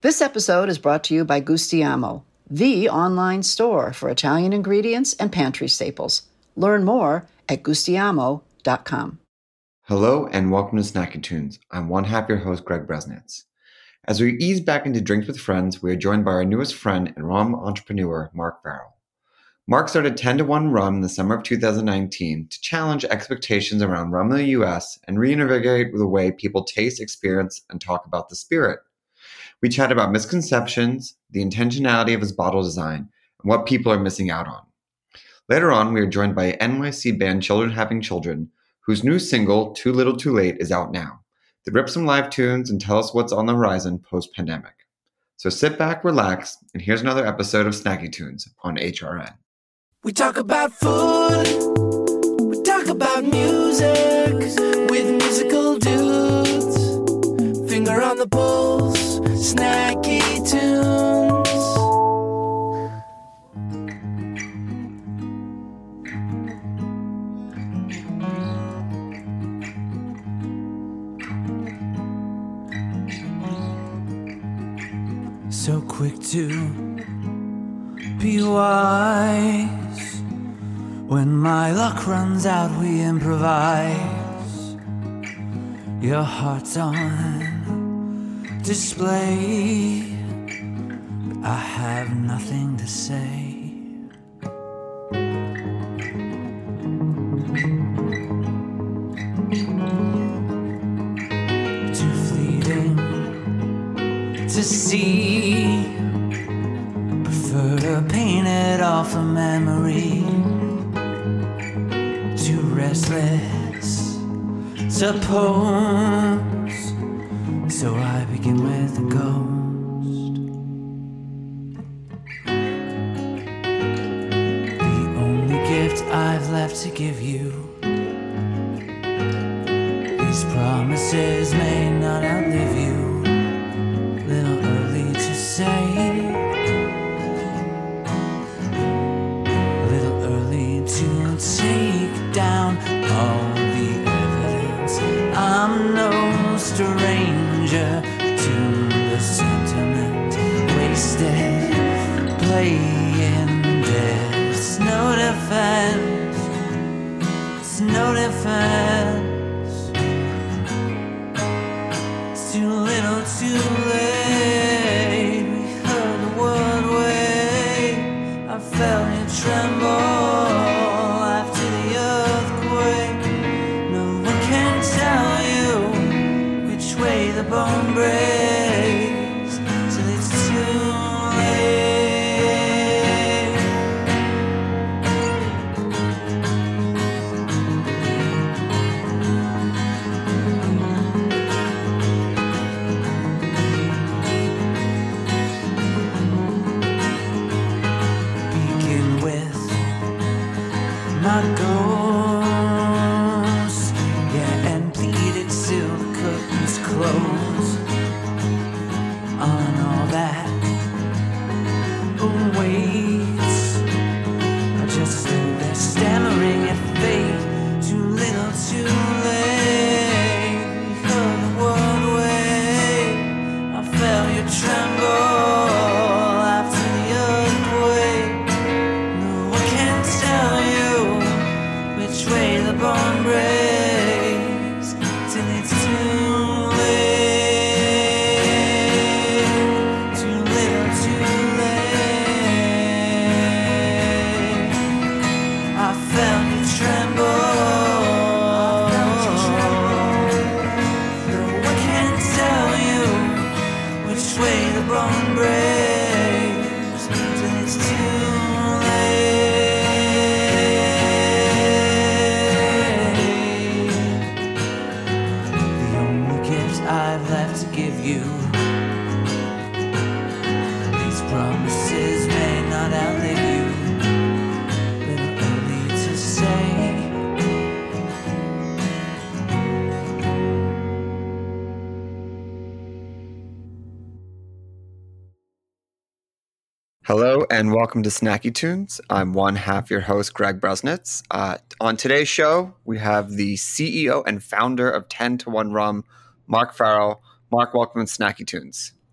This episode is brought to you by Gustiamo, the online store for Italian ingredients and pantry staples. Learn more at gustiamo.com. Hello and welcome to Snacky Tunes. I'm one half your host, Greg Bresnitz. As we ease back into Drinks with Friends, we are joined by our newest friend and rum entrepreneur, Mark Farrell. Mark started 10 to 1 Rum in the summer of 2019 to challenge expectations around rum in the US and reinvigorate the way people taste, experience, and talk about the spirit. We chat about misconceptions, the intentionality of his bottle design, and what people are missing out on. Later on, we are joined by NYC band Children Having Children, whose new single, Too Little Too Late, is out now. They rip some live tunes and tell us what's on the horizon post-pandemic. So sit back, relax, and here's another episode of Snacky Tunes on HRN. We talk about food, we talk about music, with musical dudes, finger on the pulse, Snacky Tunes. So quick to be wise. When my luck runs out, we improvise. Your heart's on display, but I have nothing to say. Too fleeting to see, prefer to paint it off a memory. Too restless, suppose, so I begin with a ghost. The only gift I've left to give you, these promises may not outlive you. Little early to say, little early to take down all the evidence. I'm no stranger to the sentiment, wasted, playing dead. It's no defense, it's no defense. It's too little too late. We heard the word wait. I felt it tremble after the earthquake. No one can tell you which way the bone breaks till it's too late. Begin with my ghost, yeah, and bleed it till the curtains close on all that waits. I just stood there stammering at fate. Too little too late. We heard the word wait. I felt you tremble after the earthquake. No one can tell you which way the bone breaks till it's too late. Too little too late. I felt you tremble. No one can tell you which way the bone breaks till it's too late. The only gift I've left to give you, these promises may not outlive you. Little early to say. Hello and welcome to Snacky Tunes. I'm one half your host, Greg Bresnitz. On today's show, we have the CEO and founder of 10 to 1 Rum, Mark Farrell. Mark, welcome to Snacky Tunes.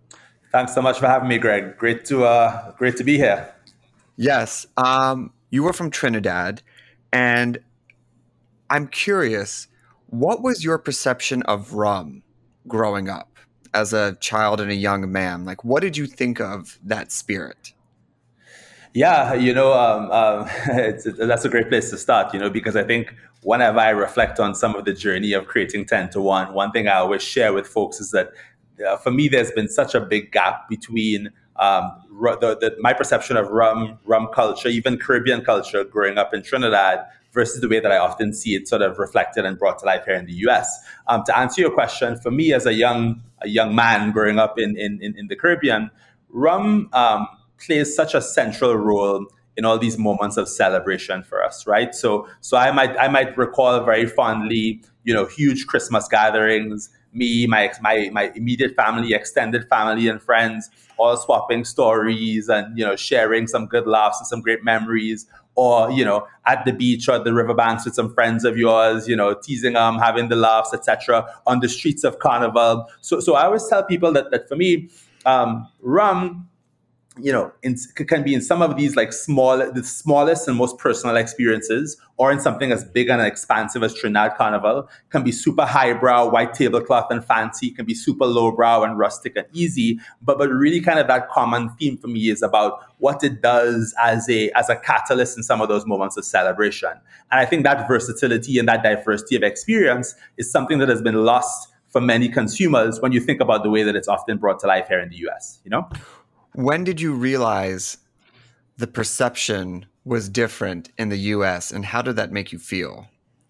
Thanks so much for having me, Greg. Great to be here. Yes. You were from Trinidad, and I'm curious, what was your perception of rum growing up as a child and a young man? Like, what did you think of that spirit? Yeah, that's a great place to start, because I think whenever I reflect on some of the journey of creating 10 to 1, one thing I always share with folks is that for me, there's been such a big gap between my perception of rum culture, even Caribbean culture growing up in Trinidad versus the way that I often see it sort of reflected and brought to life here in the US. To answer your question, for me as a young man growing up in the Caribbean, rum plays such a central role in all these moments of celebration for us, right? So I might recall very fondly, huge Christmas gatherings, me, my immediate family, extended family, and friends all swapping stories and sharing some good laughs and some great memories. Or at the beach or at the riverbanks with some friends of yours, teasing them, having the laughs, etc. On the streets of Carnival. So I always tell people that for me, rum can be in some of these like the smallest and most personal experiences, or in something as big and expansive as Trinidad Carnival. Can be super highbrow, white tablecloth and fancy. Can be super lowbrow and rustic and easy. But really, kind of that common theme for me is about what it does as a catalyst in some of those moments of celebration. And I think that versatility and that diversity of experience is something that has been lost for many consumers when you think about the way that it's often brought to life here in the US. When did you realize the perception was different in the US, and how did that make you feel?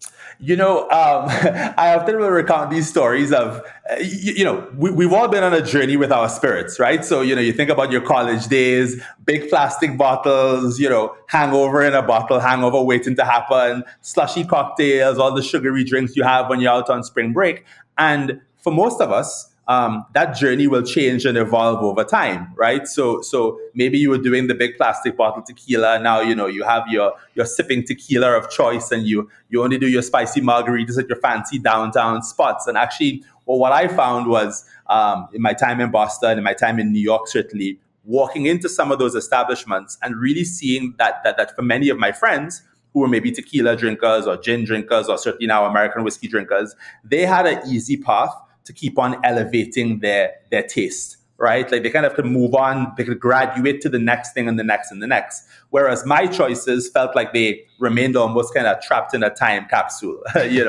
I often will recount these stories of, we've all been on a journey with our spirits, right? So, you think about your college days, big plastic bottles, hangover in a bottle, hangover waiting to happen, slushy cocktails, all the sugary drinks you have when you're out on spring break. And for most of us, that journey will change and evolve over time, right? So maybe you were doing the big plastic bottle tequila. Now, you have your sipping tequila of choice, and you only do your spicy margaritas at your fancy downtown spots. And actually, what I found was in my time in Boston, in my time in New York, certainly, walking into some of those establishments and really seeing that for many of my friends who were maybe tequila drinkers or gin drinkers or certainly now American whiskey drinkers, they had an easy path to keep on elevating their taste, right? Like they kind of could move on, they could graduate to the next thing and the next and the next. Whereas my choices felt like they remained almost kind of trapped in a time capsule,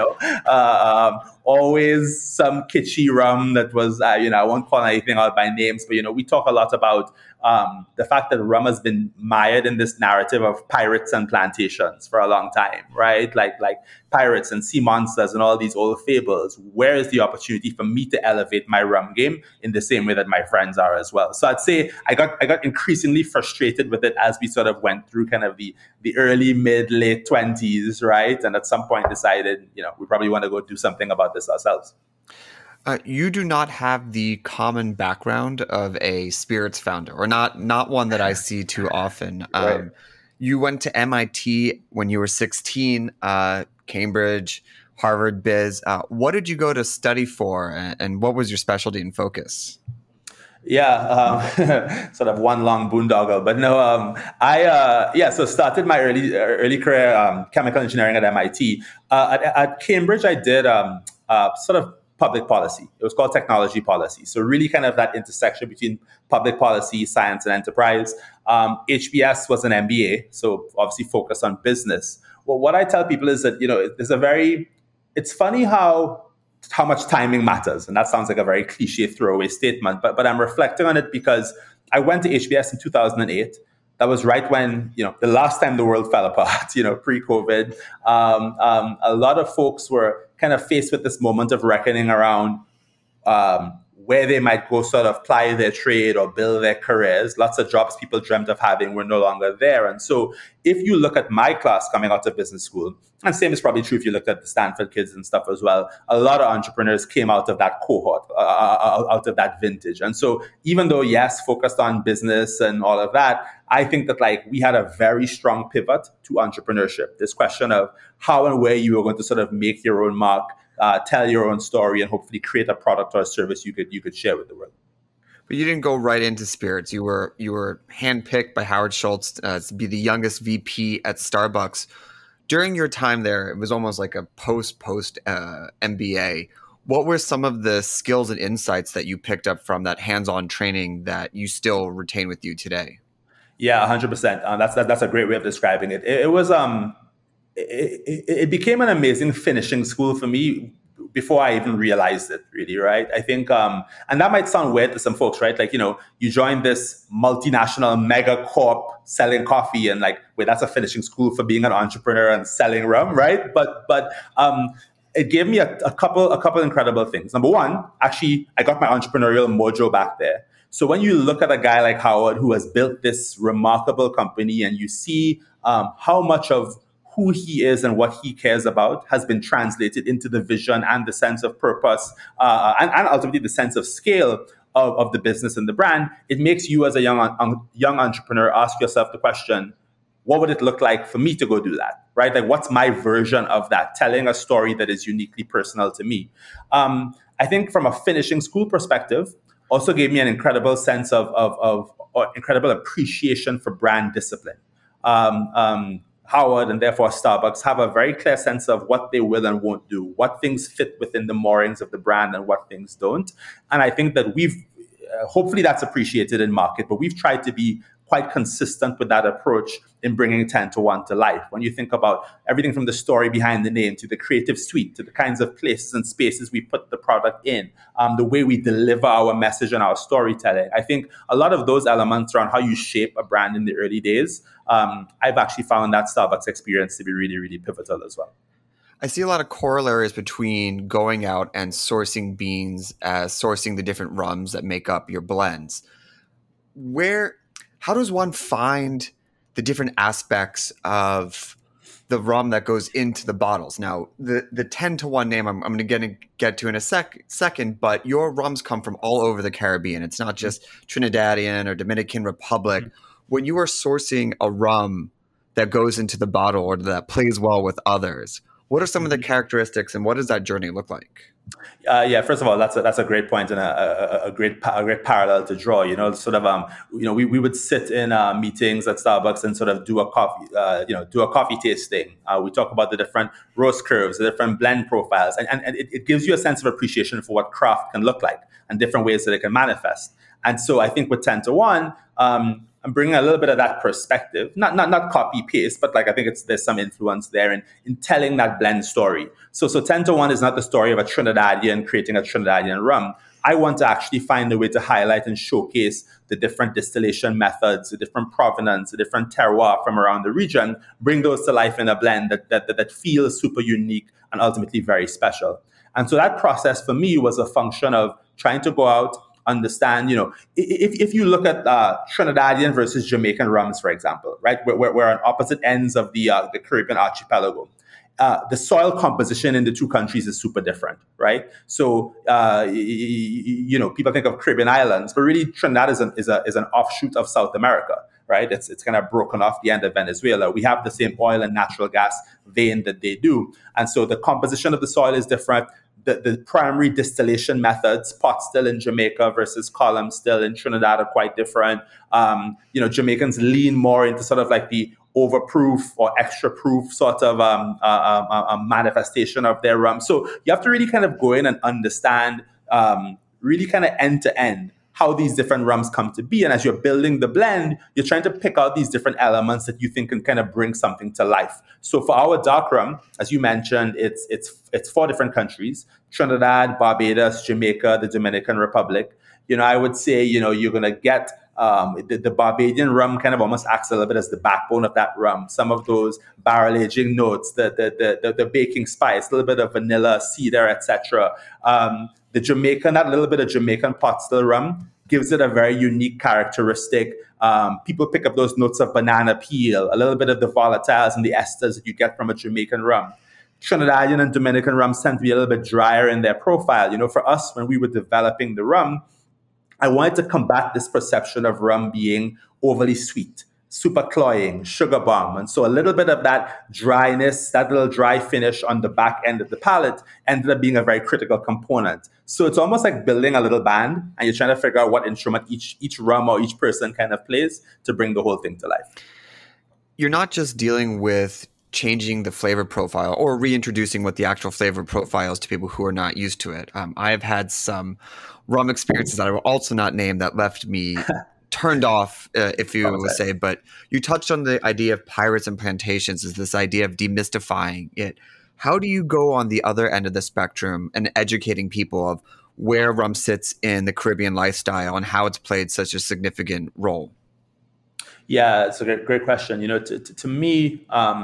always some kitschy rum that was, I won't call anything out by names, but, we talk a lot about the fact that rum has been mired in this narrative of pirates and plantations for a long time, right? Like pirates and sea monsters and all these old fables. Where is the opportunity for me to elevate my rum game in the same way that my friends are as well? So I'd say I got increasingly frustrated with it as we sort of went through kind of the early, mid, late 20s, right? And at some point decided, we probably want to go do something about this ourselves. You do not have the common background of a spirits founder, or not one that I see too often. Right. You went to MIT when you were 16, Cambridge, Harvard Biz. What did you go to study for, and what was your specialty and focus? Yeah, sort of one long boondoggle, but no. So started my early career chemical engineering at MIT. At Cambridge, I did sort of public policy. It was called technology policy. So really kind of that intersection between public policy, science, and enterprise. HBS was an MBA, so obviously focused on business. Well, what I tell people is that, it's funny how much timing matters. And that sounds like a very cliche throwaway statement, but I'm reflecting on it because I went to HBS in 2008. That was right when, the last time the world fell apart, pre-COVID. A lot of folks were kind of faced with this moment of reckoning around where they might go sort of ply their trade or build their careers. Lots of jobs people dreamt of having were no longer there. And so if you look at my class coming out of business school, and same is probably true if you look at the Stanford kids and stuff as well, a lot of entrepreneurs came out of that cohort, out of that vintage. And so even though, yes, focused on business and all of that, I think that we had a very strong pivot to entrepreneurship. This question of how and where you were going to sort of make your own mark, tell your own story, and hopefully create a product or a service you could share with the world. But you didn't go right into spirits. You were handpicked by Howard Schultz to be the youngest VP at Starbucks. During your time there, it was almost like a post MBA. What were some of the skills and insights that you picked up from that hands-on training that you still retain with you today? Yeah, 100%. That's a great way of describing it. It was it became an amazing finishing school for me before I even realized it, really, right? I think, and that might sound weird to some folks, right? Like, you join this multinational mega corp selling coffee and like, wait, that's a finishing school for being an entrepreneur and selling rum, right? But it gave me a couple incredible things. Number one, actually, I got my entrepreneurial mojo back there. So when you look at a guy like Howard who has built this remarkable company and you see how much of who he is and what he cares about has been translated into the vision and the sense of purpose and ultimately the sense of scale of the business and the brand, it makes you as a young entrepreneur ask yourself the question, what would it look like for me to go do that, right? Like, what's my version of that, telling a story that is uniquely personal to me? I think from a finishing school perspective, also gave me an incredible sense of incredible appreciation for brand discipline. Howard and therefore Starbucks have a very clear sense of what they will and won't do, what things fit within the moorings of the brand and what things don't. And I think that hopefully that's appreciated in market, but we've tried to be quite consistent with that approach in bringing 10 to 1 to life. When you think about everything from the story behind the name to the creative suite, to the kinds of places and spaces we put the product in, the way we deliver our message and our storytelling, I think a lot of those elements around how you shape a brand in the early days, I've actually found that Starbucks experience to be really, really pivotal as well. I see a lot of corollaries between going out and sourcing beans as sourcing the different rums that make up your blends. How does one find the different aspects of the rum that goes into the bottles? Now, the 10 to 1 name I'm going to get to in a second, but your rums come from all over the Caribbean. It's not just Trinidadian or Dominican Republic. When you are sourcing a rum that goes into the bottle or that plays well with others, what are some of the characteristics and what does that journey look like? Yeah, first of all, that's a great point and a great parallel to draw. We would sit in meetings at Starbucks and sort of do a coffee tasting. We talk about the different roast curves, the different blend profiles, and it gives you a sense of appreciation for what craft can look like and different ways that it can manifest. And so I think with 10 to 1, I'm bringing a little bit of that perspective, not copy paste, but like I think there's some influence there in telling that blend story. So 10 to 1 is not the story of a Trinidadian creating a Trinidadian rum. I want to actually find a way to highlight and showcase the different distillation methods, the different provenance, the different terroir from around the region, bring those to life in a blend that feels super unique and ultimately very special. And so that process for me was a function of trying to go out, understand, if you look at Trinidadian versus Jamaican rums, for example, right, we're on opposite ends of the Caribbean archipelago. The soil composition in the two countries is super different, right? So, people think of Caribbean islands, but really Trinidad is an offshoot of South America, right? It's kind of broken off the end of Venezuela. We have the same oil and natural gas vein that they do. And so the composition of the soil is different. The primary distillation methods, pot still in Jamaica versus column still in Trinidad, are quite different. Jamaicans lean more into sort of like the overproof or extra proof sort of a manifestation of their rum. So you have to really kind of go in and understand really kind of end to end how these different rums come to be. And as you're building the blend, you're trying to pick out these different elements that you think can kind of bring something to life. So for our dark rum, as you mentioned, it's 4 different countries: Trinidad, Barbados, Jamaica, the Dominican Republic. I would say, you're going to get the Barbadian rum kind of almost acts a little bit as the backbone of that rum. Some of those barrel aging notes, the baking spice, a little bit of vanilla, cedar, etc. The Jamaican, that little bit of Jamaican pot still rum gives it a very unique characteristic. People pick up those notes of banana peel, a little bit of the volatiles and the esters that you get from a Jamaican rum. Trinidadian and Dominican rums tend to be a little bit drier in their profile. For us, when we were developing the rum, I wanted to combat this perception of rum being overly sweet. super cloying, sugar bomb. And so a little bit of that dryness, that little dry finish on the back end of the palate ended up being a very critical component. So it's almost like building a little band and you're trying to figure out what instrument each rum or each person kind of plays to bring the whole thing to life. You're not just dealing with changing the flavor profile or reintroducing what the actual flavor profile is to people who are not used to it. I have had some rum experiences that I will also not name that left me turned off, if you would say, but you touched on the idea of pirates and plantations as this idea of demystifying it. How do you go on the other end of the spectrum and educating people of where rum sits in the Caribbean lifestyle and how it's played such a significant role? Yeah, it's a great question. You know, to me,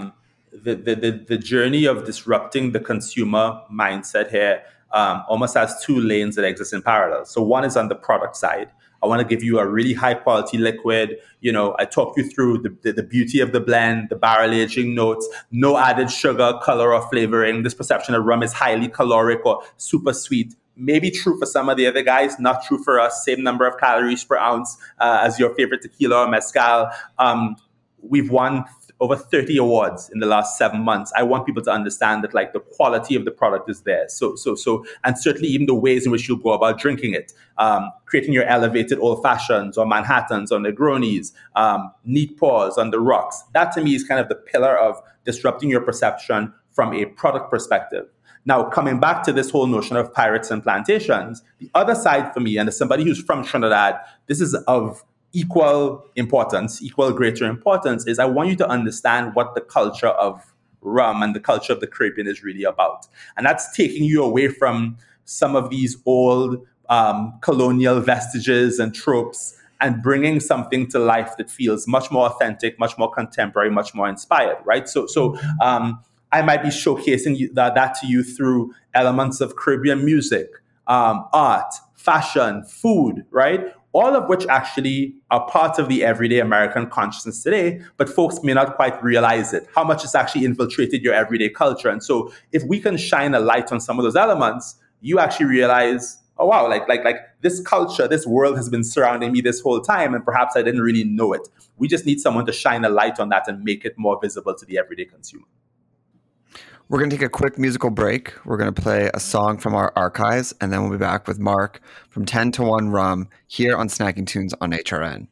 the journey of disrupting the consumer mindset here almost has two lanes that exist in parallel. So one is on the product side. I want to give you a really high quality liquid. You know, I talk you through the beauty of the blend, the barrel aging notes, no added sugar, color, or flavoring. This perception of rum is highly caloric or super sweet. Maybe true for some of the other guys, not true for us. Same number of calories per ounce as your favorite tequila or mezcal. We've won over 30 awards in the last 7 months. I want people to understand that like the quality of the product is there. So, and certainly even the ways in which you go about drinking it, creating your elevated old fashions or Manhattans or Negronis, neat pours on the rocks. That to me is kind of the pillar of disrupting your perception from a product perspective. Now, coming back to this whole notion of pirates and plantations, the other side for me, and as somebody who's from Trinidad, this is of equal greater importance, is I want you to understand what the culture of rum and the culture of the Caribbean is really about. And that's taking you away from some of these old colonial vestiges and tropes and bringing something to life that feels much more authentic, much more contemporary, much more inspired, right? So I might be showcasing that to you through elements of Caribbean music, art, fashion, food, right? All of which actually are part of the everyday American consciousness today, but folks may not quite realize it, how much it's actually infiltrated your everyday culture. And so if we can shine a light on some of those elements, you actually realize, oh wow, like this culture, this world has been surrounding me this whole time, and perhaps I didn't really know it. We just need someone to shine a light on that and make it more visible to the everyday consumer. We're going to take a quick musical break. We're going to play a song from our archives, and then we'll be back with Mark from 10 to 1 Rum here on Snacking Tunes on HRN.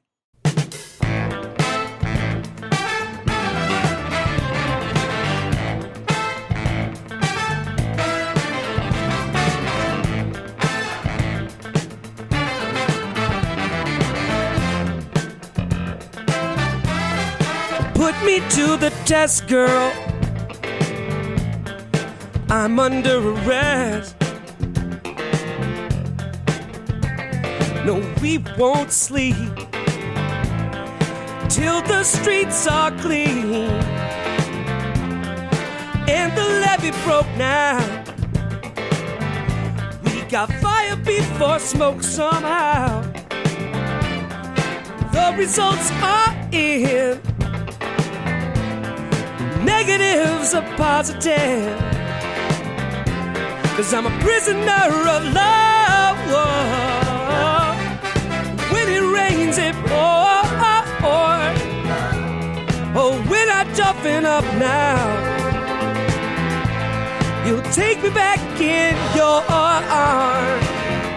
Put me to the test, girl. I'm under arrest. No, we won't sleep till the streets are clean and the levee broke now. We got fire before smoke somehow. The results are in. Negatives are positive. 'Cause I'm a prisoner of love. When it rains, it pours. Oh, when I toughen up now, you'll take me back in your arms.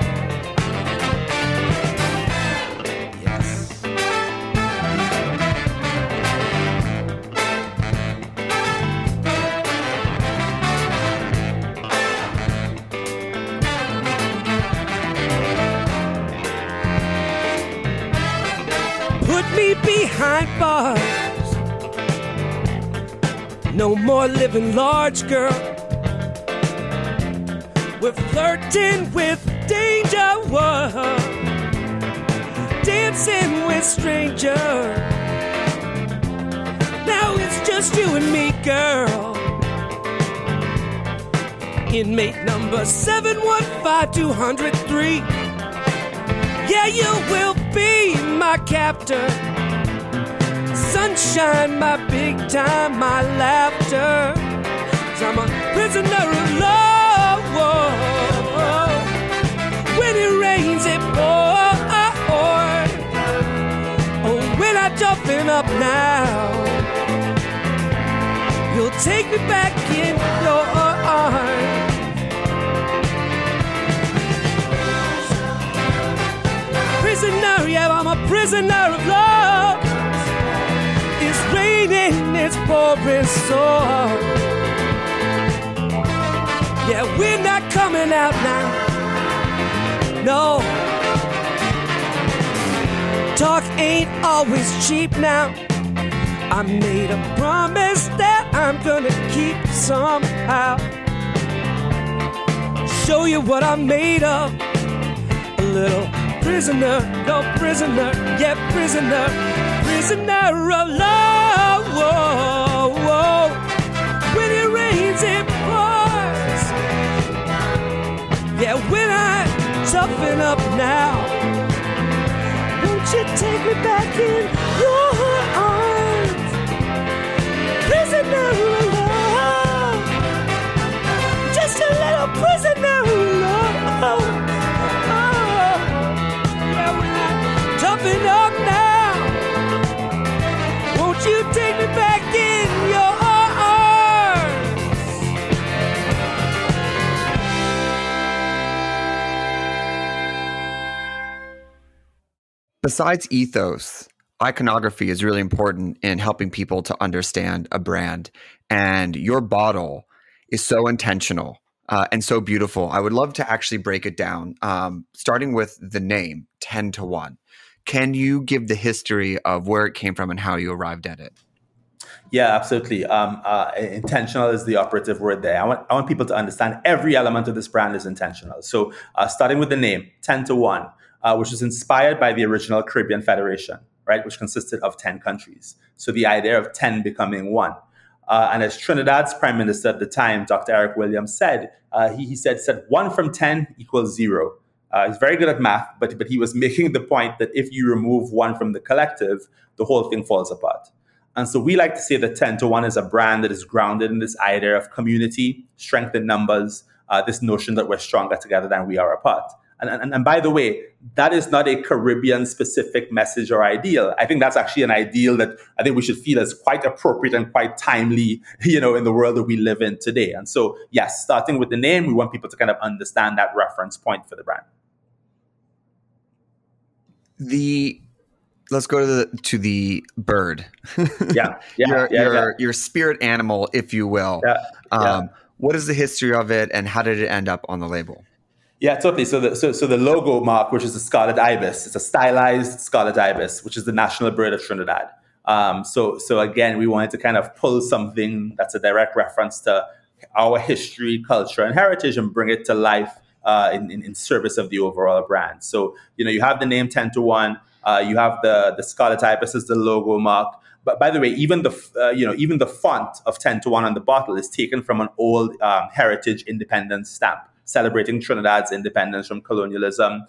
Me behind bars. No more living large, girl. We're flirting with danger. Whoa. Dancing with strangers. Now it's just you and me, girl. Inmate number 715-203. Yeah, you will be my captor. Sunshine, my big time, my laughter. 'Cause I'm a prisoner of love. When it rains, it pours. Oh, when I toughen up now. You'll take me back in your arms. Prisoner, yeah, I'm a prisoner of love. It's raining, it's pouring so. Yeah, we're not coming out now. No. Talk ain't always cheap now. I made a promise that I'm gonna keep somehow. Show you what I'm made of. A little prisoner, no prisoner, yeah, prisoner, prisoner of love. Whoa, whoa. When it rains, it pours. Yeah, when I toughen up now, won't you take me back in your arms? Prisoner of love, just a little prisoner of love. Toughen up now. Won't you take me back in your arms? Besides ethos, iconography is really important in helping people to understand a brand. And your bottle is so intentional and so beautiful. I would love to actually break it down, starting with the name, 10 to 1. Can you give the history of where it came from and how you arrived at it? Yeah, absolutely. Intentional is the operative word there. I want people to understand every element of this brand is intentional. So starting with the name, 10 to 1, which was inspired by the original Caribbean Federation, right, which consisted of 10 countries. So the idea of 10 becoming 1. And as Trinidad's prime minister at the time, Dr. Eric Williams said, he said 1 from 10 equals 0. He's very good at math, but he was making the point that if you remove 1 from the collective, the whole thing falls apart. And so we like to say that 10 to 1 is a brand that is grounded in this idea of community, strength in numbers, this notion that we're stronger together than we are apart. And by the way, that is not a Caribbean-specific message or ideal. I think that's actually an ideal that I think we should feel is quite appropriate and quite timely, in the world that we live in today. And so, yes, starting with the name, we want people to kind of understand that reference point for the brand. Let's go to the bird. Your spirit animal, if you will. What is the history of it, and how did it end up on the label? Yeah, totally. So the logo mark, which is the scarlet ibis, it's a stylized scarlet ibis, which is the national bird of Trinidad. So again, we wanted to kind of pull something that's a direct reference to our history, culture, and heritage, and bring it to life in service of the overall brand. So you have the name 10 to 1. You have the scarlet ibis as the logo mark. But by the way, even the font of 10 to 1 on the bottle is taken from an old heritage independence stamp celebrating Trinidad's independence from colonialism.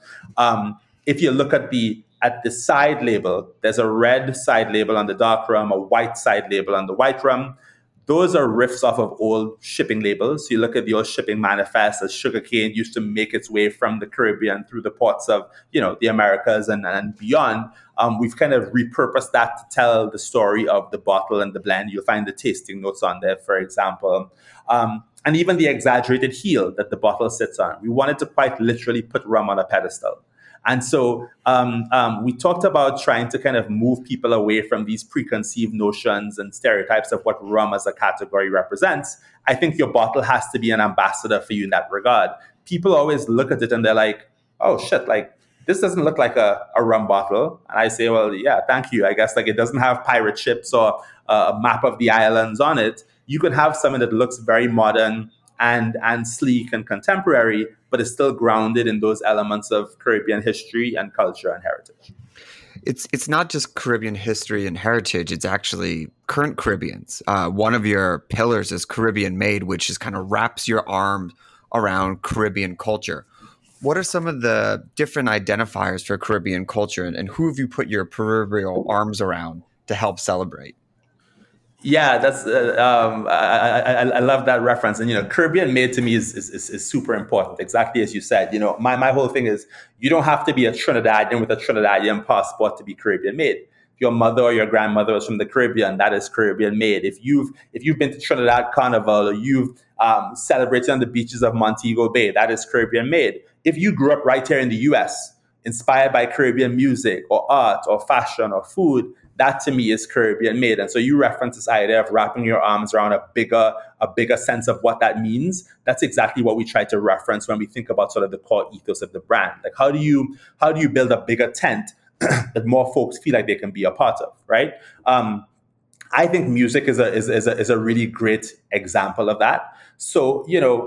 If you look at the side label, there's a red side label on the dark rum, a white side label on the white rum. Those are riffs off of old shipping labels. So you look at the old shipping manifest as sugarcane used to make its way from the Caribbean through the ports of, the Americas and beyond. We've kind of repurposed that to tell the story of the bottle and the blend. You'll find the tasting notes on there, for example. And even the exaggerated heel that the bottle sits on. We wanted to quite literally put rum on a pedestal. And so we talked about trying to kind of move people away from these preconceived notions and stereotypes of what rum as a category represents. I think your bottle has to be an ambassador for you in that regard. People always look at it and they're like, oh shit, like this doesn't look like a rum bottle. And I say, well, yeah, thank you. I guess like it doesn't have pirate ships or a map of the islands on it. You could have something that looks very modern and sleek and contemporary, but is still grounded in those elements of Caribbean history and culture and heritage. It's not just Caribbean history and heritage. It's actually current Caribbeans. One of your pillars is Caribbean Made, which is kind of wraps your arm around Caribbean culture. What are some of the different identifiers for Caribbean culture, and who have you put your proverbial arms around to help celebrate? Yeah, that's I love that reference. And Caribbean Made to me is super important. Exactly as you said. My whole thing is you don't have to be a Trinidadian with a Trinidadian passport to be Caribbean Made. your mother or your grandmother was from the Caribbean, that is Caribbean made. If you've been to Trinidad Carnival, or you've celebrated on the beaches of Montego Bay, that is Caribbean made. If you grew up right here in the US, inspired by Caribbean music or art or fashion or food, that to me is Caribbean made. And so you reference this idea of wrapping your arms around a bigger sense of what that means. That's exactly what we try to reference when we think about sort of the core ethos of the brand. Like how do you build a bigger tent that more folks feel like they can be a part of, right? I think music is a really great example of that. So,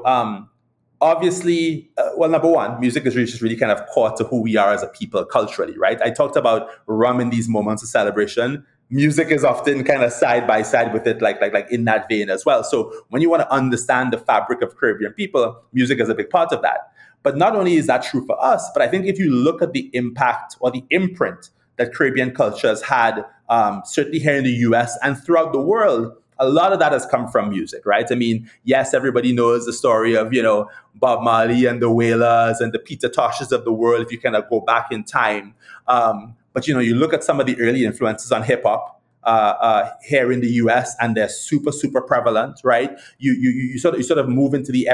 obviously, number one, music is just really kind of core to who we are as a people culturally, right? I talked about rum in these moments of celebration. Music is often kind of side by side with it, like in that vein as well. So when you want to understand the fabric of Caribbean people, music is a big part of that. But not only is that true for us, but I think if you look at the impact or the imprint that Caribbean culture has had, certainly here in the US and throughout the world, a lot of that has come from music, right? I mean, yes, everybody knows the story of, Bob Marley and the Wailers and the Peter Toshes of the world, if you kind of go back in time. But, you look at some of the early influences on hip hop here in the US, and they're super, super prevalent, right? You sort of move into the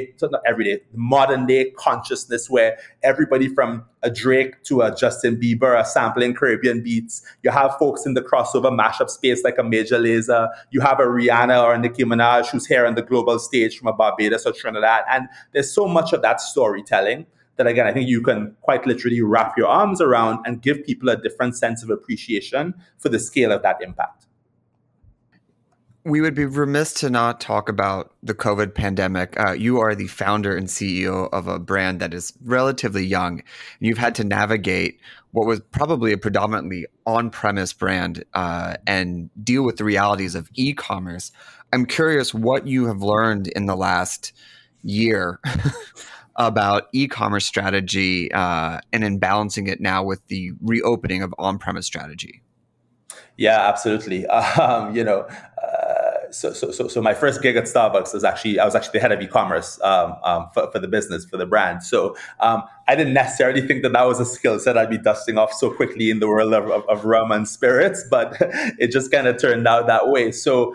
modern day consciousness where everybody from a Drake to a Justin Bieber are sampling Caribbean beats. You have folks in the crossover mashup space like a Major Lazer. You have a Rihanna or a Nicki Minaj who's here on the global stage from a Barbados or Trinidad. And there's so much of that storytelling that, again, I think you can quite literally wrap your arms around and give people a different sense of appreciation for the scale of that impact. We would be remiss to not talk about the COVID pandemic. You are the founder and CEO of a brand that is relatively young. You've had to navigate what was probably a predominantly on-premise brand and deal with the realities of e-commerce. I'm curious what you have learned in the last year about e-commerce strategy and in balancing it now with the reopening of on-premise strategy. Yeah, absolutely. So my first gig at Starbucks was I was actually the head of e-commerce for the business, for the brand. So I didn't necessarily think that was a skill set I'd be dusting off so quickly in the world of rum and spirits, but it just kind of turned out that way. So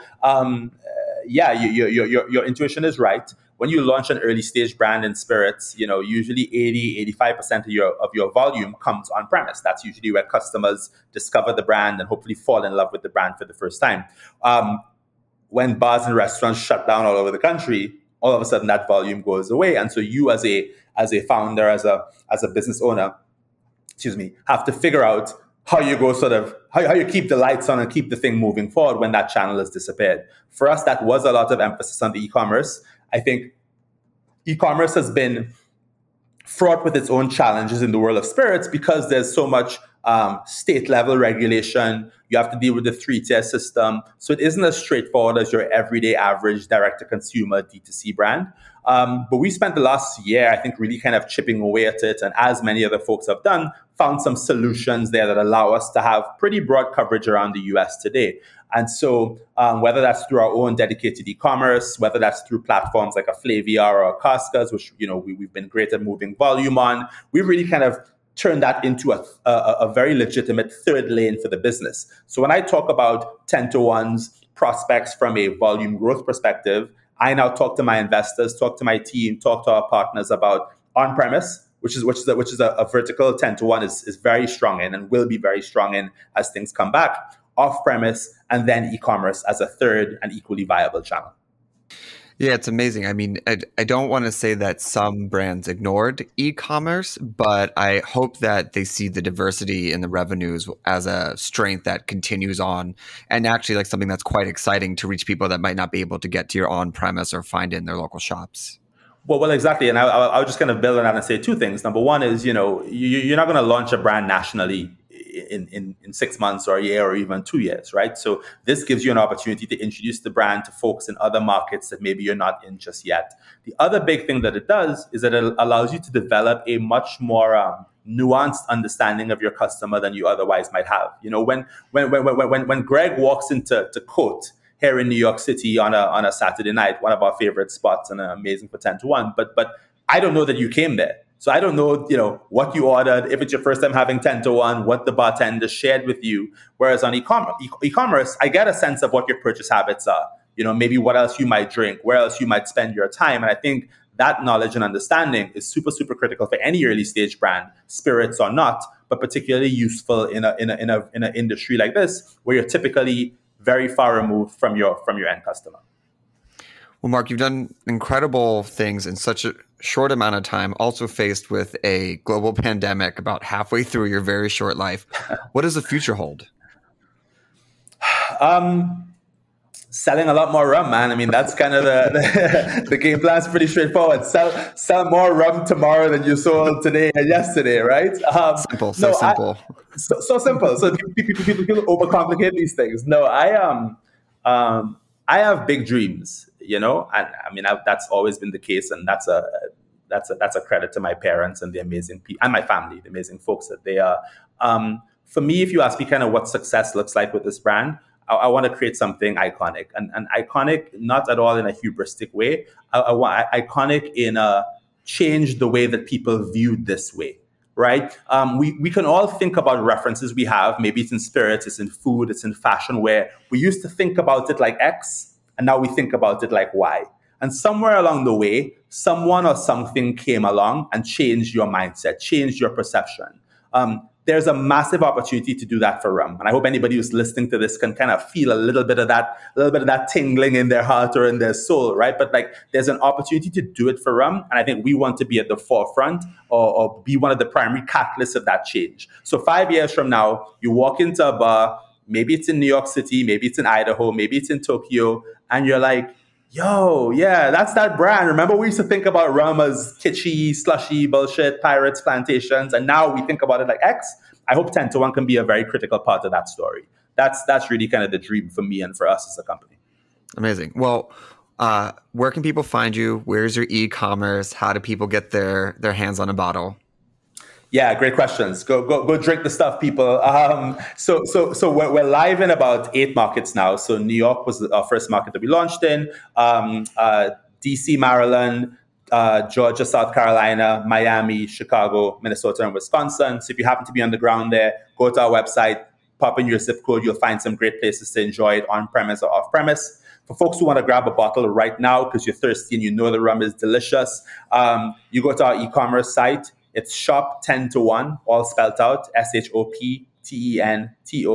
your intuition is right. When you launch an early stage brand in spirits, usually 80-85% of your volume comes on premise. That's usually where customers discover the brand and hopefully fall in love with the brand for the first time. When bars and restaurants shut down all over the country, all of a sudden that volume goes away. And so you as a founder, as a business owner, have to figure out how you go how you keep the lights on and keep the thing moving forward when that channel has disappeared. For us, that was a lot of emphasis on the e-commerce. I think e-commerce has been fraught with its own challenges in the world of spirits because there's so much state level regulation. You have to deal with the 3-tier system. So it isn't as straightforward as your everyday average direct to consumer D2C brand. But we spent the last year, I think, really kind of chipping away at it. And as many other folks have done, found some solutions there that allow us to have pretty broad coverage around the US today. And so whether that's through our own dedicated e-commerce, whether that's through platforms like a Flaviar or a Cascas, which we've been great at moving volume on, we've really kind of turned that into a very legitimate third lane for the business. So when I talk about 10-to-1s prospects from a volume growth perspective, I now talk to my investors, talk to my team, talk to our partners about on-premise, which is a vertical 10-to-1 is very strong in and will be very strong in as things come back, off-premise, and then e-commerce as a third and equally viable channel. Yeah, it's amazing. I mean, I don't want to say that some brands ignored e-commerce, but I hope that they see the diversity in the revenues as a strength that continues on and actually like something that's quite exciting to reach people that might not be able to get to your on-premise or find it in their local shops. Well, exactly. And I was just going to build on that and say two things. Number one is, you're not going to launch a brand nationally in 6 months or a year or even 2 years, right? So this gives you an opportunity to introduce the brand to folks in other markets that maybe you're not in just yet. The other big thing that it does is that it allows you to develop a much more nuanced understanding of your customer than you otherwise might have. When Greg walks into Cote here in New York City on a Saturday night, one of our favorite spots and amazing for 10-to-1, but I don't know that you came there. So I don't know, what you ordered, if it's your first time having 10 to 1, what the bartender shared with you. Whereas on e-commerce, I get a sense of what your purchase habits are. Maybe what else you might drink, where else you might spend your time. And I think that knowledge and understanding is super, super critical for any early stage brand, spirits or not, but particularly useful in an industry like this, where you're typically very far removed from your end customer. Well, Mark, you've done incredible things in such a short amount of time, also faced with a global pandemic about halfway through your very short life. What does the future hold? Selling a lot more rum, man. I mean, that's kind of the game plan's pretty straightforward. Sell more rum tomorrow than you sold today and yesterday, right? Simple. So simple. So people overcomplicate these things. No, I have big dreams, and I mean that's always been the case, and that's a credit to my parents and the amazing people and my family, the amazing folks that they are. For me, if you ask me kind of what success looks like with this brand, I want to create something iconic, and iconic not at all in a hubristic way. I want iconic in a change the way that people viewed this way, right? We can all think about references we have. Maybe it's in spirits, it's in food, it's in fashion, where we used to think about it like X, and now we think about it like Y. And somewhere along the way, someone or something came along and changed your mindset, changed your perception. There's a massive opportunity to do that for rum. And I hope anybody who's listening to this can kind of feel a little bit of that tingling in their heart or in their soul, right? But there's an opportunity to do it for rum. And I think we want to be at the forefront or be one of the primary catalysts of that change. So 5 years from now, you walk into a bar, maybe it's in New York City, maybe it's in Idaho, maybe it's in Tokyo, and you're like, yo, yeah, that's that brand. Remember, we used to think about rum as kitschy, slushy, bullshit, pirates, plantations, and now we think about it like X. I hope 10 to 1 can be a very critical part of that story. That's really kind of the dream for me and for us as a company. Amazing. Well, where can people find you? Where's your e-commerce? How do people get their hands on a bottle? Yeah, great questions. Go drink the stuff, people. So we're live in about 8 markets now. So New York was our first market that we launched in. DC, Maryland, Georgia, South Carolina, Miami, Chicago, Minnesota, and Wisconsin. So if you happen to be on the ground there, go to our website, pop in your zip code. You'll find some great places to enjoy it on-premise or off-premise. For folks who want to grab a bottle right now because you're thirsty and you know the rum is delicious, you go to our e-commerce site. It's shop 10 to 1, all spelled out, SHOPTENTOONE,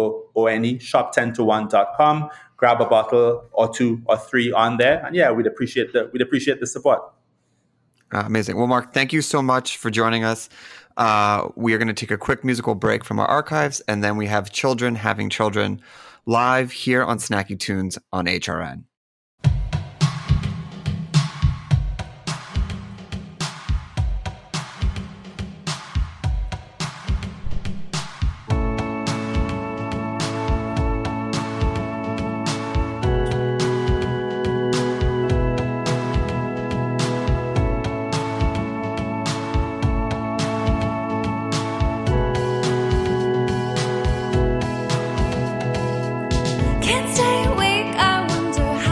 shop10to1.com. Grab a bottle or 2 or 3 on there. And yeah, we'd appreciate the support. Amazing. Well, Mark, thank you so much for joining us. We are going to take a quick musical break from our archives, and then we have Children Having Children live here on Snacky Tunes on HRN. Can't stay awake, I wonder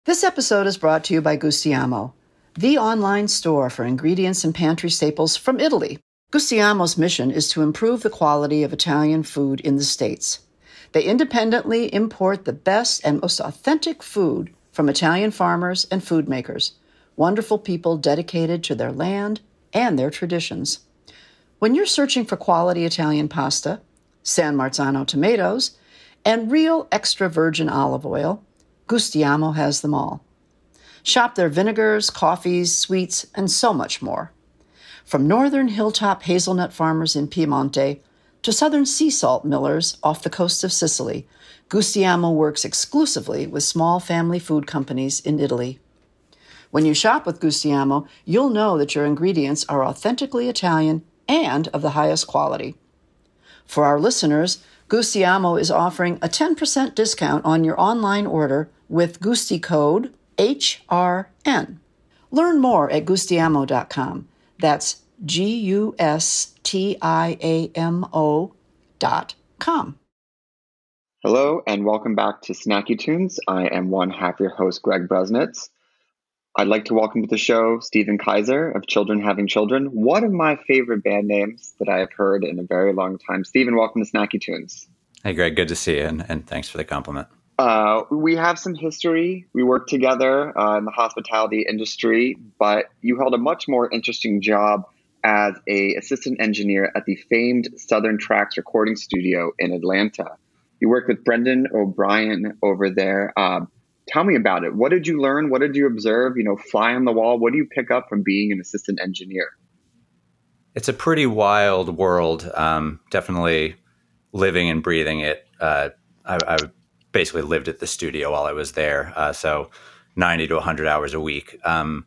This episode is brought to you by Gustiamo, the online store for ingredients and pantry staples from Italy. Gustiamo's mission is to improve the quality of Italian food in the States. They independently import the best and most authentic food from Italian farmers and food makers, wonderful people dedicated to their land and their traditions. When you're searching for quality Italian pasta, San Marzano tomatoes, and real extra virgin olive oil, Gustiamo has them all. Shop their vinegars, coffees, sweets, and so much more. From northern hilltop hazelnut farmers in Piemonte to southern sea salt millers off the coast of Sicily, Gustiamo works exclusively with small family food companies in Italy. When you shop with Gustiamo, you'll know that your ingredients are authentically Italian and of the highest quality. For our listeners, Gustiamo is offering a 10% discount on your online order with Gusti code HRN. Learn more at Gustiamo.com. That's GUSTIAMO.com. Hello, and welcome back to Snacky Tunes. I am one half your host, Greg Bresnitz. I'd like to welcome to the show Stephen Kaiser of Children Having Children, one of my favorite band names that I have heard in a very long time. Stephen, welcome to Snacky Tunes. Hey, Greg, good to see you, and thanks for the compliment. We have some history. We worked together in the hospitality industry, but you held a much more interesting job as an assistant engineer at the famed Southern Tracks recording studio in Atlanta. You worked with Brendan O'Brien over there. Tell me about it. What did you learn? What did you observe? Fly on the wall. What do you pick up from being an assistant engineer? It's a pretty wild world. Definitely living and breathing it. I basically lived at the studio while I was there. So 90 to 100 hours a week.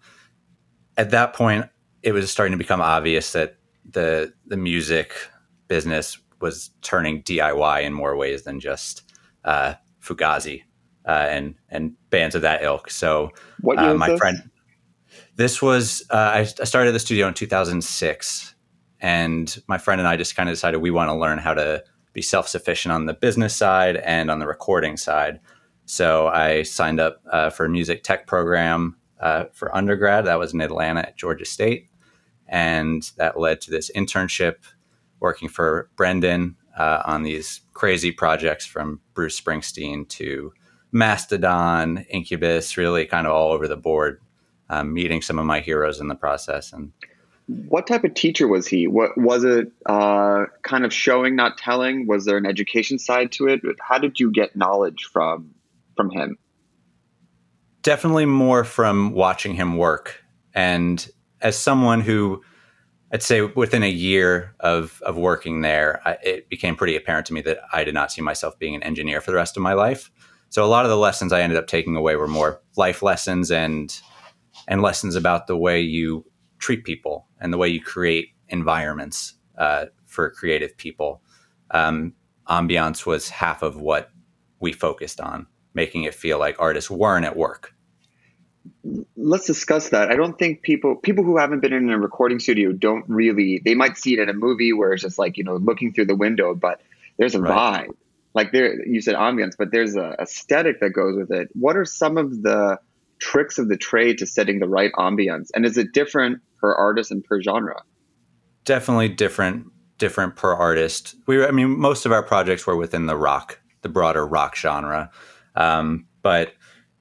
At that point, it was starting to become obvious that the music business was turning DIY in more ways than just Fugazi. And bands of that ilk. So what year my is friend, this was, I started the studio in 2006, and my friend and I just kind of decided we want to learn how to be self-sufficient on the business side and on the recording side. So I signed up for a music tech program for undergrad. That was in Atlanta at Georgia State. And that led to this internship working for Brendan on these crazy projects from Bruce Springsteen to Mastodon, Incubus, really kind of all over the board, meeting some of my heroes in the process. And what type of teacher was he? What was it? Kind of showing, not telling? Was there an education side to it? How did you get knowledge from him? Definitely more from watching him work. And as someone who, I'd say within a year of working there, it became pretty apparent to me that I did not see myself being an engineer for the rest of my life. So a lot of the lessons I ended up taking away were more life lessons and lessons about the way you treat people and the way you create environments for creative people. Ambiance was half of what we focused on, making it feel like artists weren't at work. Let's discuss that. I don't think people who haven't been in a recording studio don't really, they might see it in a movie where it's just like, looking through the window, but there's a vibe. Like you said ambience, but there's a aesthetic that goes with it. What are some of the tricks of the trade to setting the right ambience? And is it different per artist and per genre? Definitely different per artist. Most of our projects were within the broader rock genre. But,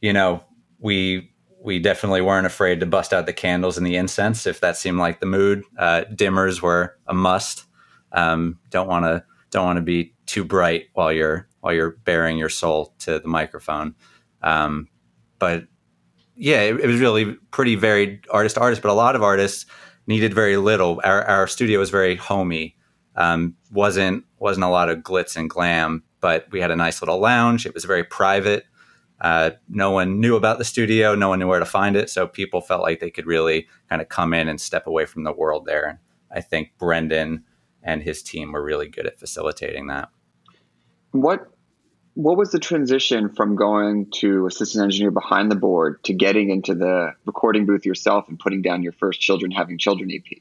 we definitely weren't afraid to bust out the candles and the incense if that seemed like the mood. Dimmers were a must. Don't want to be too bright while you're bearing your soul to the microphone. But yeah, it was really pretty varied artist to artist, but a lot of artists needed very little. Our studio was very homey. Wasn't a lot of glitz and glam, but we had a nice little lounge. It was very private. No one knew about the studio. No one knew where to find it. So people felt like they could really kind of come in and step away from the world there. And I think Brendan and his team were really good at facilitating that. What was the transition from going to assistant engineer behind the board to getting into the recording booth yourself and putting down your first Children Having Children EP?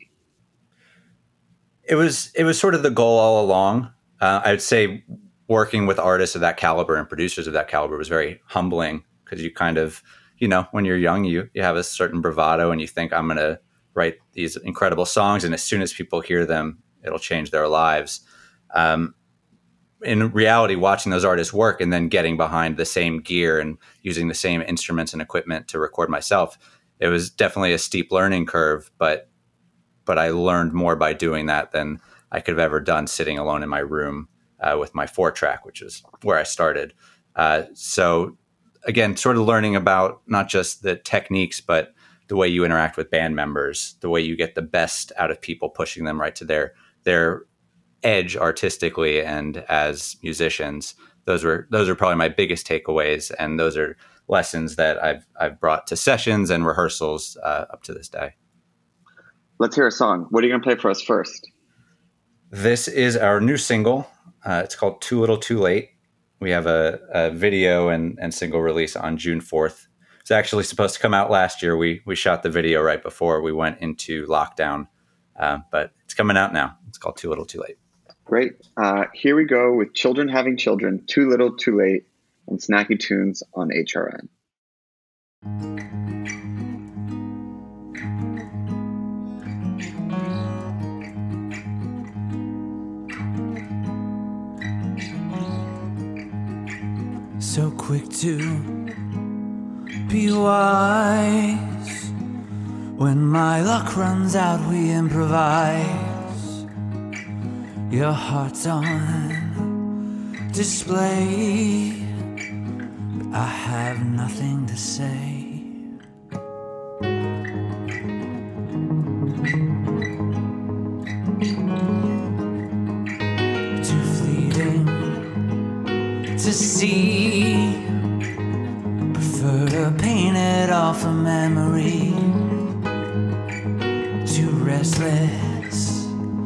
It was sort of the goal all along. I would say working with artists of that caliber and producers of that caliber was very humbling because you kind of when you're young, you have a certain bravado and you think, I'm going to write these incredible songs, and as soon as people hear them, it'll change their lives. In reality, watching those artists work and then getting behind the same gear and using the same instruments and equipment to record myself, it was definitely a steep learning curve, but I learned more by doing that than I could have ever done sitting alone in my room with my 4-track, which is where I started. So again, sort of learning about not just the techniques, but the way you interact with band members, the way you get the best out of people, pushing them right to their edge artistically and as musicians. Those are probably my biggest takeaways, and those are lessons that I've brought to sessions and rehearsals up to this day. Let's hear a song. What are you going to play for us first? This is our new single. It's called Too Little Too Late. We have a video and single release on June 4th. It's actually supposed to come out last year. We shot the video right before we went into lockdown, but it's coming out now. It's called Too Little Too Late. Great. Here we go with Children Having Children, Too Little Too Late, on Snacky Tunes on HRN. So quick to be wise. When my luck runs out, we improvise. Your heart's on display, but I have nothing to say. Too fleeting to see, prefer to paint it off a memory. Too restless,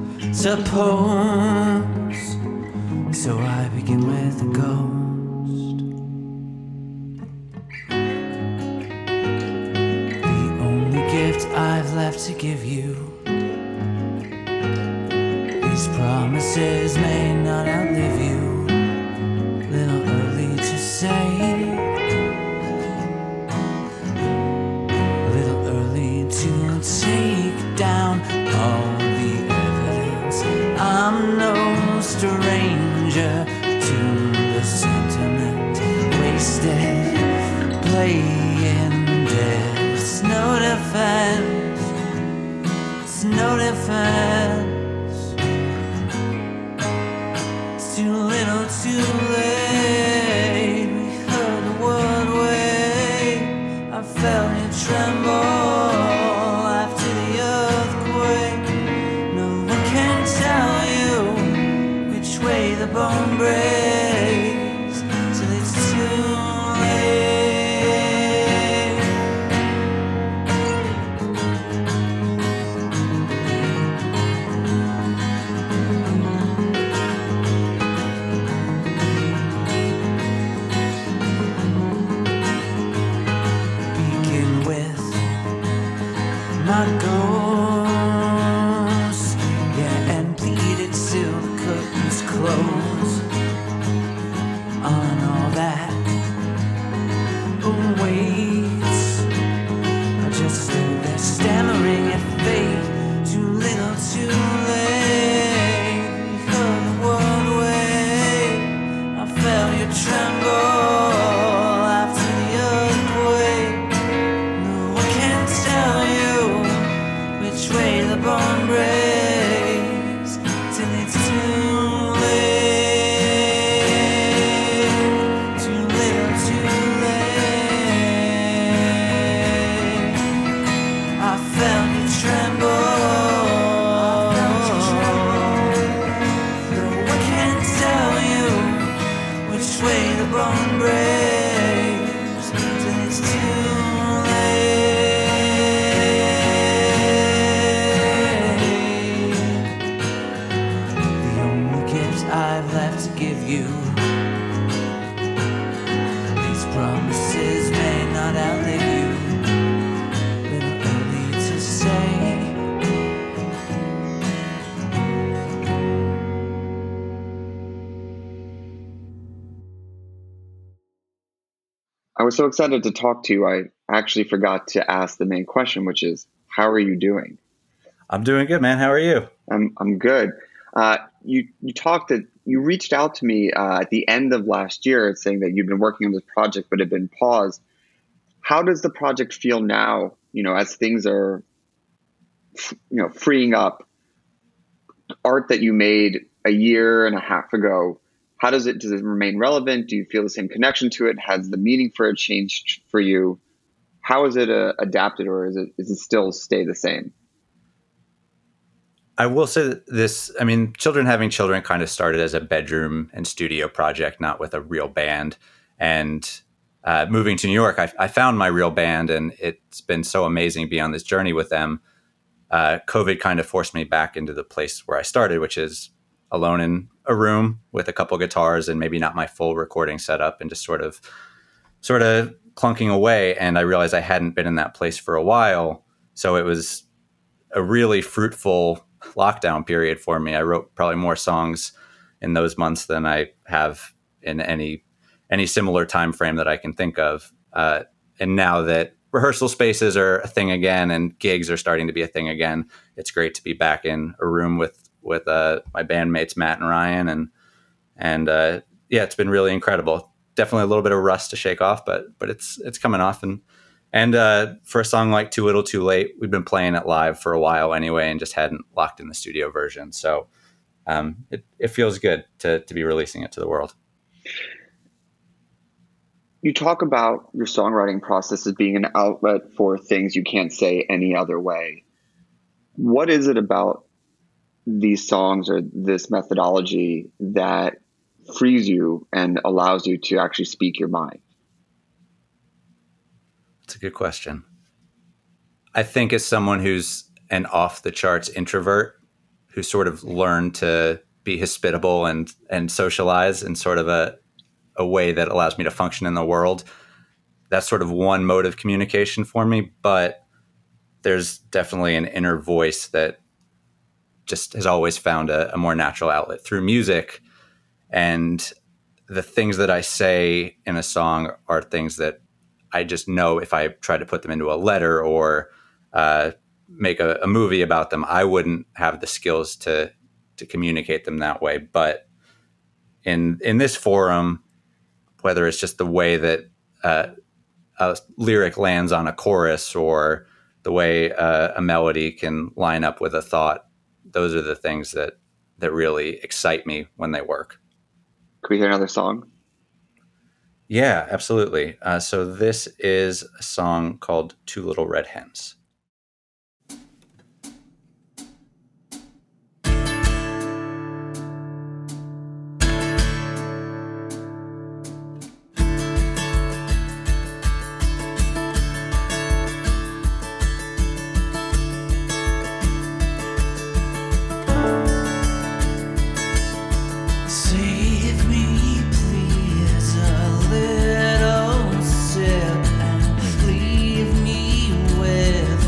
suppose, so I begin with a ghost. The only gift I've left to give you, these promises may not outlive you. Little early to say, little early to take down all the evidence. I'm no stranger to the sentiment, wasted, playing dead. It's no defense, it's no defense. It's too little too late. We heard the word wait. I felt it tremble after the earthquake. No one can tell you which way the bone breaks till it's too late. Begin with my ghost, yeah, and bleed it till the curtains close on all that awaits. I just stood there stammering at fate, too little too late. We heard the word wait. I felt you tremble after the earthquake. No one can tell you which way the bone breaks till it's too late. Too little too late. I felt you tremble. No one can tell you which way the bone breaks till it's too late. The only gift I've left to give you, these promises may not outlive you. Little early to say. I was so excited to talk to you. I actually forgot to ask the main question, which is, how are you doing? I'm doing good, man. How are you? I'm good. You reached out to me at the end of last year saying that you've been working on this project but had been paused. How does the project feel now, as things are, freeing up? Art that you made a year and a half ago, does it remain relevant? Do you feel the same connection to it? Has the meaning for it changed for you? How is it adapted, or is it still stay the same? I will say that Children Having Children kind of started as a bedroom and studio project, not with a real band. And moving to New York, I found my real band, and it's been so amazing being on this journey with them. COVID kind of forced me back into the place where I started, which is alone in a room with a couple guitars and maybe not my full recording setup, and just sort of clunking away. And I realized I hadn't been in that place for a while. So it was a really fruitful lockdown period for me. I wrote probably more songs in those months than I have in any similar time frame that I can think of. And now that rehearsal spaces are a thing again and gigs are starting to be a thing again, it's great to be back in a room with my bandmates Matt and Ryan, and it's been really incredible. Definitely a little bit of rust to shake off, but it's coming off. And for a song like Too Little Too Late, we've been playing it live for a while anyway, and just hadn't locked in the studio version. So it feels good to be releasing it to the world. You talk about your songwriting process as being an outlet for things you can't say any other way. What is it about these songs or this methodology that frees you and allows you to actually speak your mind? That's a good question. I think as someone who's an off the charts introvert who sort of learned to be hospitable and socialize in sort of a way that allows me to function in the world, that's sort of one mode of communication for me. But there's definitely an inner voice that just has always found a more natural outlet through music. And the things that I say in a song are things that I just know if I tried to put them into a letter or make a movie about them, I wouldn't have the skills to communicate them that way. But in this forum, whether it's just the way that a lyric lands on a chorus or the way a melody can line up with a thought, those are the things that really excite me when they work. Can we hear another song? Yeah, absolutely. So this is a song called Two Little Red Hens. Save me, please, a little sip, and leave me with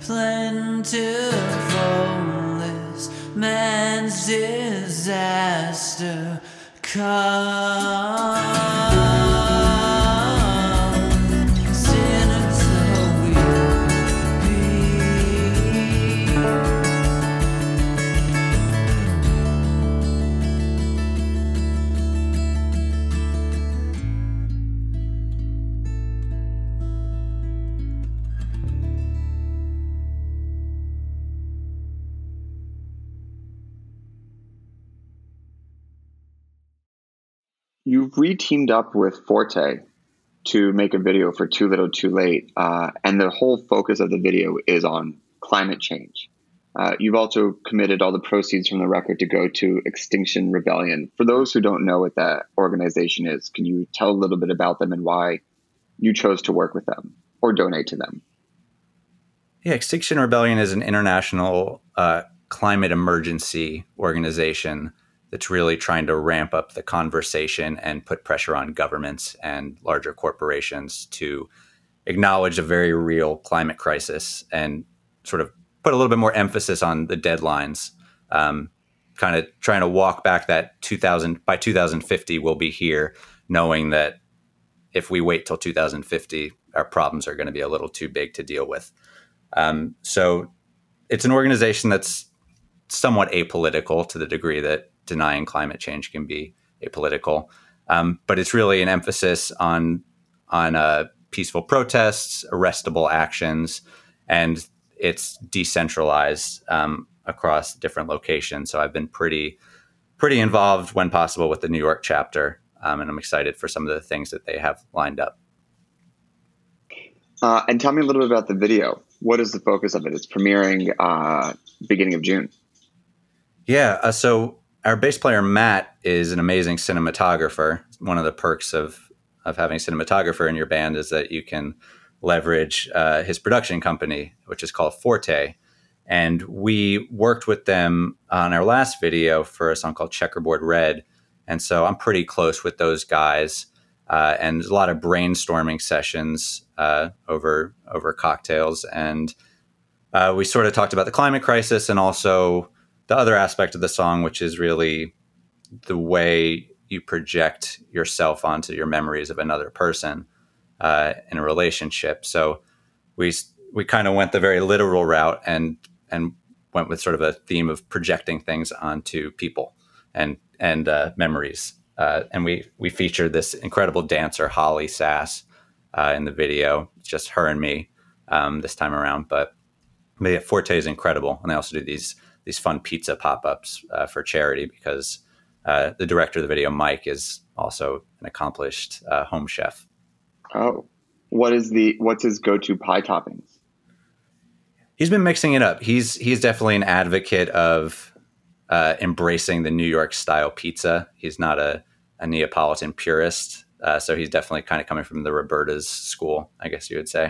plentiful this man's disaster come. Sinners though we be. You've re-teamed up with Forte to make a video for Too Little Too Late, and the whole focus of the video is on climate change. You've also committed all the proceeds from the record to go to Extinction Rebellion. For those who don't know what that organization is, can you tell a little bit about them and why you chose to work with them or donate to them? Yeah, Extinction Rebellion is an international climate emergency organization that's really trying to ramp up the conversation and put pressure on governments and larger corporations to acknowledge a very real climate crisis and sort of put a little bit more emphasis on the deadlines, kind of trying to walk back that by 2050 we'll be here, knowing that if we wait till 2050, our problems are going to be a little too big to deal with. So it's an organization that's somewhat apolitical to the degree that denying climate change can be apolitical. But it's really an emphasis on peaceful protests, arrestable actions, and it's decentralized across different locations. So I've been pretty involved when possible with the New York chapter, and I'm excited for some of the things that they have lined up. And tell me a little bit about the video. What is the focus of it? It's premiering beginning of June. Yeah, so our bass player, Matt, is an amazing cinematographer. One of the perks of having a cinematographer in your band is that you can leverage his production company, which is called Forte. And we worked with them on our last video for a song called Checkerboard Red. And so I'm pretty close with those guys. And a lot of brainstorming sessions over cocktails. And we sort of talked about the climate crisis and also the other aspect of the song, which is really the way you project yourself onto your memories of another person in a relationship. So we kind of went the very literal route and went with sort of a theme of projecting things onto people and memories. And we featured this incredible dancer, Holly Sass, in the video. It's just her and me this time around. But Forte is incredible, and they also do these fun pizza pop-ups for charity because the director of the video, Mike, is also an accomplished home chef. Oh, what's his go-to pie toppings? He's been mixing it up. He's definitely an advocate of embracing the New York style pizza. He's not a Neapolitan purist, so he's definitely kind of coming from the Roberta's school, I guess you would say.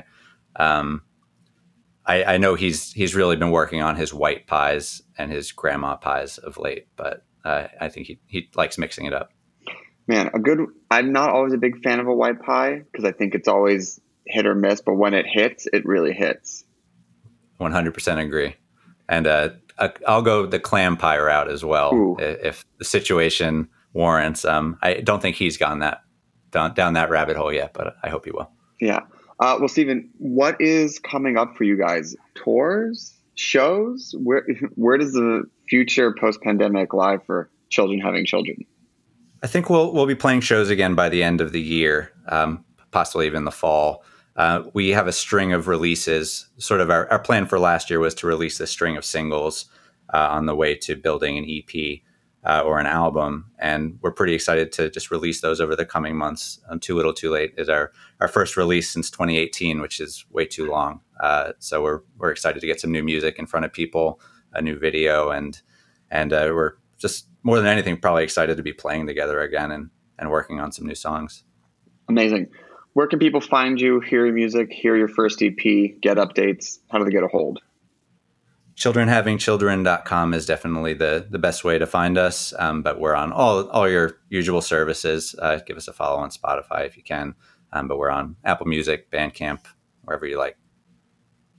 I know he's really been working on his white pies and his grandma pies of late, but I think he likes mixing it up. Man, I'm not always a big fan of a white pie because I think it's always hit or miss, but when it hits, it really hits. 100% agree. And I'll go the clam pie route as well. Ooh. If the situation warrants. I don't think he's gone down that rabbit hole yet, but I hope he will. Yeah. Well, Stephen, what is coming up for you guys? Tours? Shows? Where does the future post-pandemic lie for Children Having Children? I think we'll be playing shows again by the end of the year, possibly even the fall. We have a string of releases. Sort of our plan for last year was to release a string of singles on the way to building an EP or an album. And we're pretty excited to just release those over the coming months. Too Little Too Late is our first release since 2018, which is way too long. So we're excited to get some new music in front of people, a new video, and we're just more than anything probably excited to be playing together again and working on some new songs. Amazing. Where can people find you, hear your music, hear your first EP, get updates? How do they get a hold? childrenhavingchildren.com is definitely the best way to find us. But we're on all your usual services. Give us a follow on Spotify if you can. But we're on Apple Music, Bandcamp, wherever you like.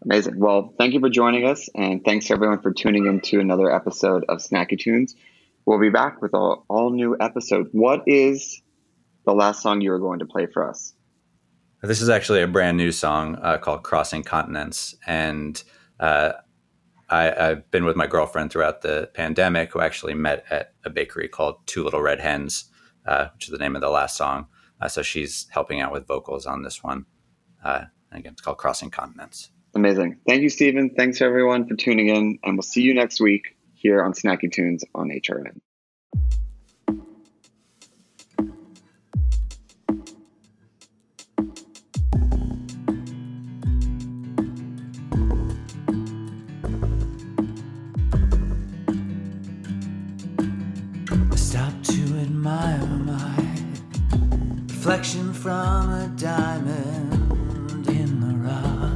Amazing. Well, thank you for joining us, and thanks everyone for tuning in to another episode of Snacky Tunes. We'll be back with an all-new episode. What is the last song you are going to play for us? This is actually a brand new song called Crossing Continents. And I've been with my girlfriend throughout the pandemic, who actually met at a bakery called Two Little Red Hens, which is the name of the last song. So she's helping out with vocals on this one. And again, it's called Crossing Continents. Amazing. Thank you, Stephen. Thanks everyone for tuning in, and we'll see you next week here on Snacky Tunes on HRN. I stopped to admire my reflection from a diamond in the rough.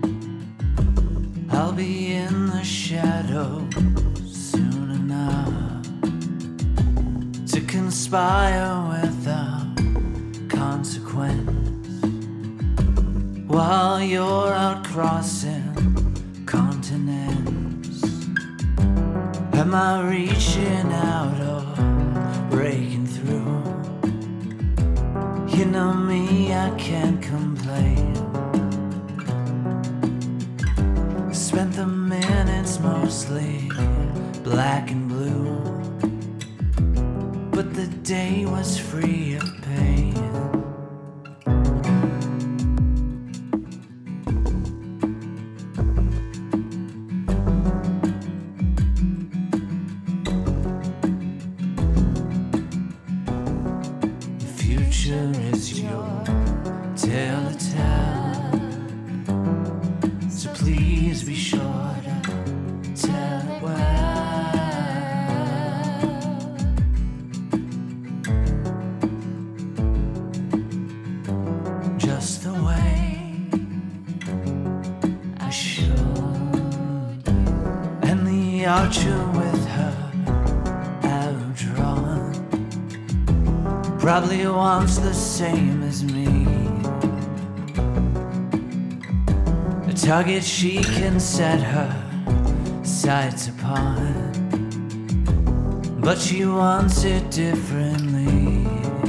I'll be in the shadows soon enough to conspire without consequence while you're out crossing continents. Am I reaching out or breaking through? You know me, I can't complain. Spent the minutes mostly black and blue, but the day was free of pain. The future is your tale to tell, so please be sure to tell it well. Just the way I should. And the archer with her arrow drawn probably wants the same as me. A target she can set her sights upon, but she wants it differently.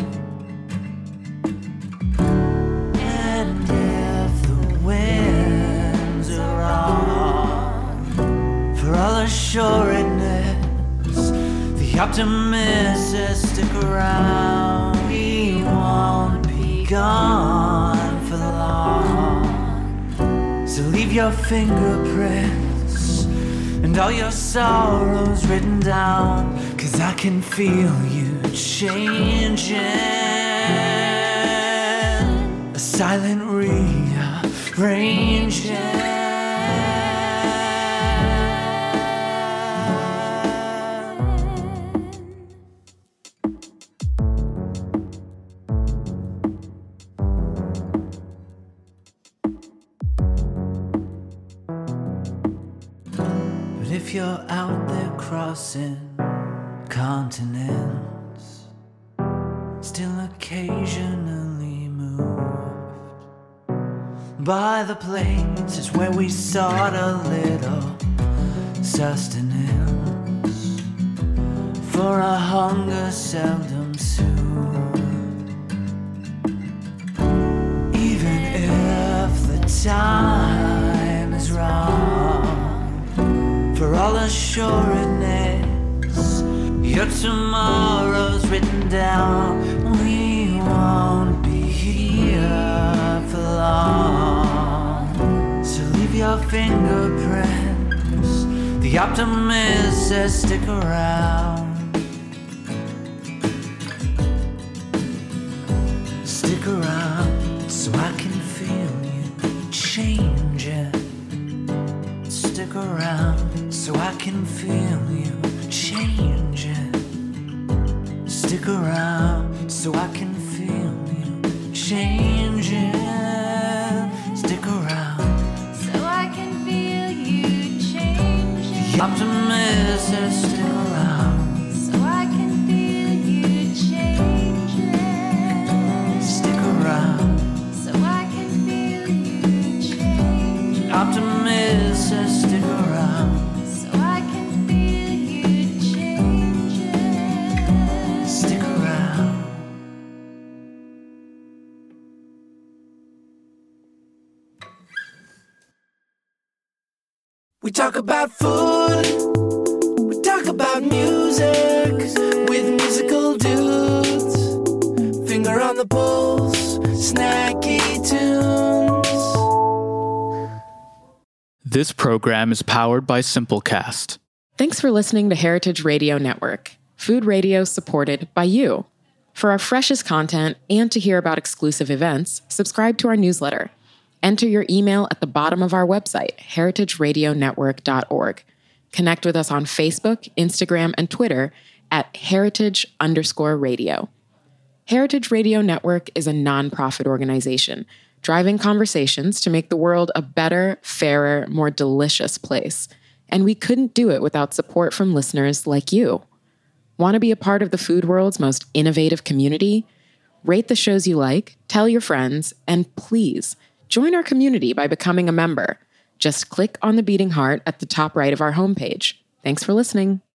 And if the winds are on, for all assuredness, the optimist says stick around. We won't be gone for long. So leave your fingerprints and all your sorrows written down, 'cause I can feel you changing. A silent rearranging. But if you're out there crossing continents, still occasionally moved by the places where we sought a little sustenance, for a hunger seldom soothed. Even if the time is wrong, for all assuredness, your tomorrow's written down. We won't be here for long. So leave your fingerprints. The optimist says stick around. Stick around so I can feel you changing. Stick around so I can feel you changing. Stick around so I can feel you changing. Stick around so I can feel you changing. The optimist says stick around so I can feel you changing. Stick around so I can feel you changing. Optimist stick around. So I can feel you changing. Stick around. We talk about food, we talk about music with musical dudes. Finger on the pulse, snacky tunes. This program is powered by Simplecast. Thanks for listening to Heritage Radio Network, food radio supported by you. For our freshest content and to hear about exclusive events, subscribe to our newsletter. Enter your email at the bottom of our website, heritageradionetwork.org. Connect with us on Facebook, Instagram, and Twitter at heritage_radio. Heritage Radio Network is a nonprofit organization driving conversations to make the world a better, fairer, more delicious place. And we couldn't do it without support from listeners like you. Want to be a part of the food world's most innovative community? Rate the shows you like, tell your friends, and please join our community by becoming a member. Just click on the beating heart at the top right of our homepage. Thanks for listening.